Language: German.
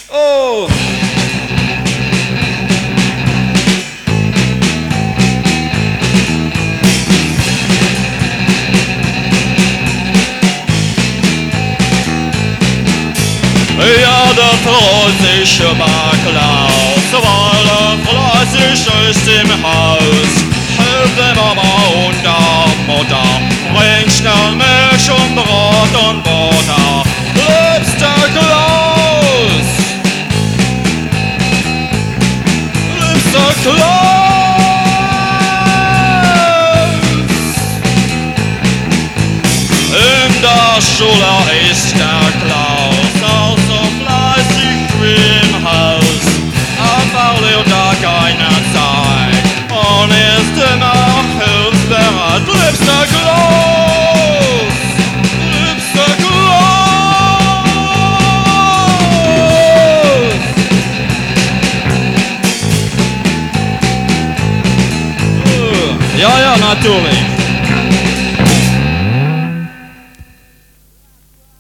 Oh! Ja, der preußische Baklaus, weil er fleißig ist im Haus. Hilfe Mama und der Mutter, bring schnell Milch und Brot und Butter. Liebster Klaus! Liebster Klaus! In der Schule ist der Klaus auch so fleißig wie im Haus. Er verliert da keine Zeit und ist immer hilfsbereit. Liebster Klaus! Liebster Klaus! Ja, natürlich.